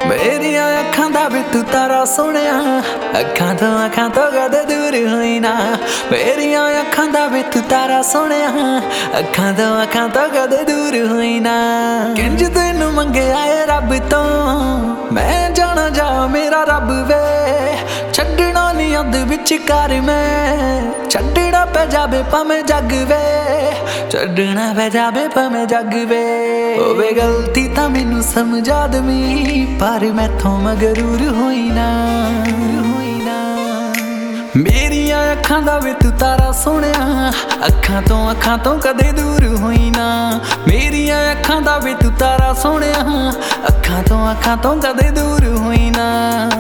मेरिया अखां दा वे तू तारा सोहणिया, अखां तो कदे दूर होई ना। मेरिया अखां दा वे तू तारा सोहणिया, अखां तो कदे दूर होई ना। किंज तैनू मंगिया ए रब तो, मैं जाना जा मेरा रब वे। छड्डना नी अध विचकार मैं, छड्डना पै जावे भावें जग वे। छड्डना पै जावे भावें जग वे। होवे गलती तां मैनू समझा दवी, पर मैथों मगरूर होई ना। मेरिया अखां दा वे तू तारा सोहणिया, अखां तो कदे दूर होई ना। मेरिया अखां दा वे तू तारा सोहणिया, अखां तो कदे दूर होई ना।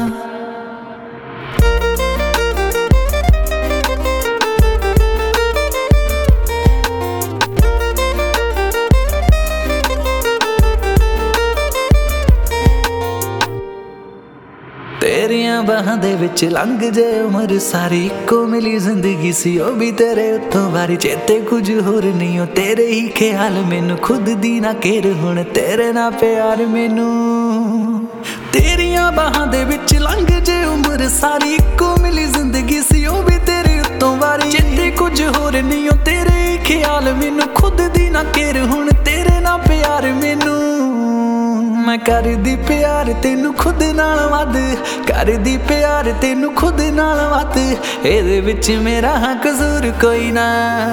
तेरियां बाहां दे विच लंघ जे उमर सारी, इक्को मिली जिंदगी सी ओ भी तेरे उत्तों वारी। चेते कुछ होर नहीं हो तेरे ही ख्याल मैनू, खुद दी ना केर हुण तेरे ना प्यार मैनू। तेरियां बाहां दे विच लंघ जे उमर सारी, इक्को मिली जिंदगी सी ओ भी तेरे उत्तों वारी। चेते कुछ होर नहीं हो तेरे ही ख्याल मैनू, खुद दी ना केर हुण तेरे ना प्यार मैनू। मैं करदी प्यार तेनू खुद नाल वध, करदी प्यार तेनू खुद नाल वध। इहदे विच मेरा कसूर कोई ना।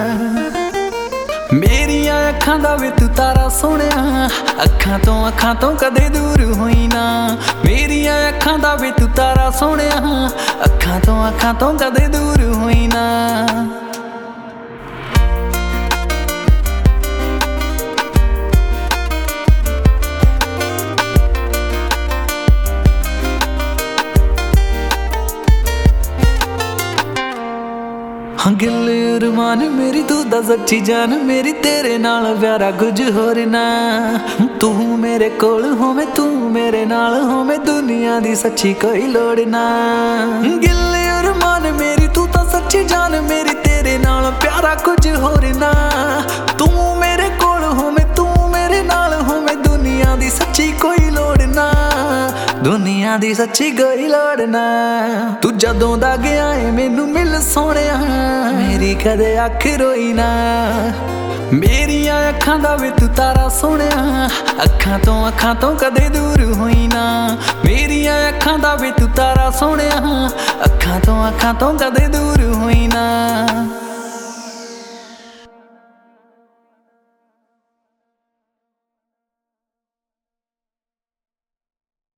मेरिया अखां दा वे तू तारा सोहणिया, अखां तो कदे दूर होई ना। मेरिया अखां दा वे तू तारा सोहणिया, अखां तो कदे दूर होई ना। गिल अरमान मेरी तू दा सच्ची जान, मेरी तेरे नाल प्यारा कुछ होर ना। तू मेरे कोल होवे तू मेरे नाल होवे, दुनिया दी सच्ची कोई लोड़ ना। गिल अरमान मेरी तू दा सच्ची जान, मेरी तेरे नाल प्यारा कुछ होर ना। तू मेरे कोल होवे तू मेरे नाल होवे, दुनिया दी सच्ची कोई लोड़ ना। दुनिया दी सच्ची कोई लोड़ ना। तू जदों दा गया है मैनू मिल सोहणिया, मेरी कदे अख रोई ना। मेरिया अखां दा वे तू तारा सोहणिया, अखां तो कदे दूर होई ना। मेरिया अखां दा वे तू तारा सोहणिया, अखां तो कदे दूर होई ना।